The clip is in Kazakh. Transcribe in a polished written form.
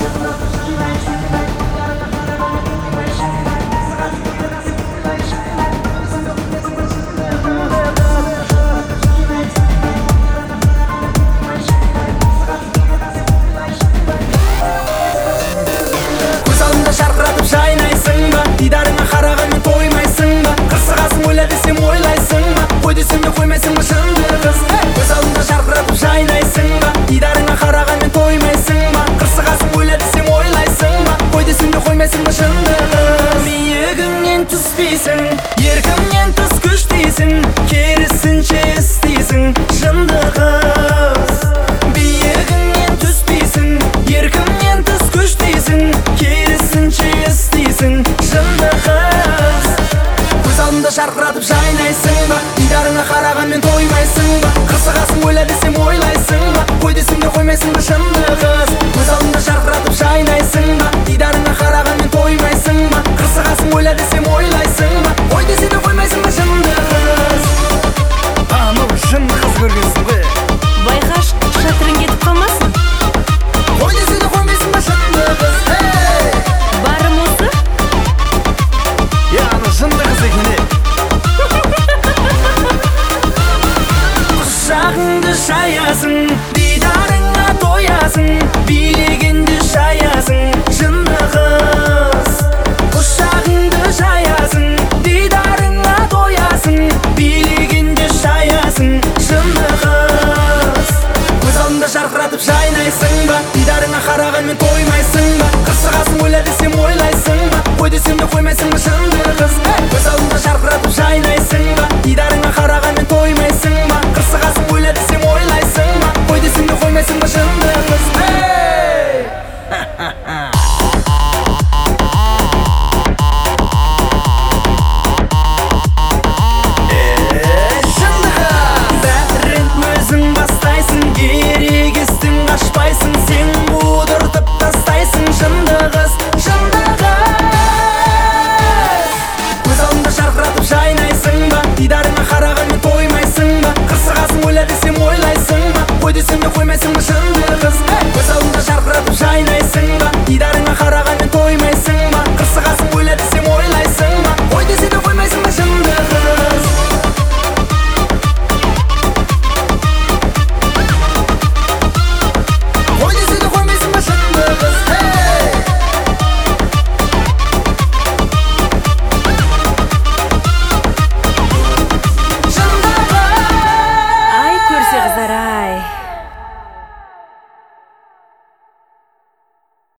Жарқыратып жайнайсың ба, дидарыңа қарағанмен тоймайсың ба, қырсығасың ойла десем ойлайсың ба, қой десем де қоймайсың ба шынды қыз. Көз алдымда жарқыратып жайнайсың ба, дидарыңа қарағанмен тоймайсың ба, қырсығасың ойла десем ойлайсың ба, қой десем де қоймайсың ба шынды қыз. Биігіңнен түспейсің, еркіңнен тыс күштейсің, керісінше істейсің жынды қыз. Биігіңнен түспейсің, еркіңнен тыс күштейсің, керісінше істейсің жынды қыз. Көз алдымда жарқыратып жайнайсың ба, дидарыңа қарағанмен тоймайсың ба, қырсығасың ойла десем ойлайсың ба, қой десем де қоймайсың ба шынды қыз. Көз алдымда жарқыратып жайнайсың ба, дидарыңа қарағанмен тоймайсың ба, қырсығасың ойла десем ойлайсың ба, қой десем де қоймайсың ба шынды қыз. Анау жынды қыз көргенсің ғой. Байқаш, шатырың кетіп қалмасын. Қой десем де қоймайсың ба шынды қыз. Барым осы? Анау жынды қыз екен. Құшағыңды жаясың, дидарыңа тоясың, билегенде жаясың жынды қыз. Құшағыңды жаясың, дидарыңа тоясың, билегенде жаясың жынды қыз. Көз алдымда жарқыратып жайнайсың ба, дидарыңа қарағанмен тоймайсың ба, қырсығасың ойла десем ойлайсың ба, қой десем де қоймайсың ба шынды қыз. Көз алдымда жарқыратып жайнайсың ба, дидарыңа қарағанмен тоймайсың ба, қырсығасың ойла десем ойлайсың ба, қой десем де қоймайсың ба шынды қыз. Бәрін өзің бастайсың, ерегестің ашпайсың, сен қудыртып тастайсың жынды қыз, жынды қыз. Көз алдымда жарқыратып жайнайсың ба, дидарыңа қарағанмен тоймайсың ба, қырсығасың ойла десем ойлайсың ба, қой десем де қоймайсың ба шынды қыз. Көз алдымда жарқыратып жайнайсың ба, дидарыңа қарағанмен тоймайсың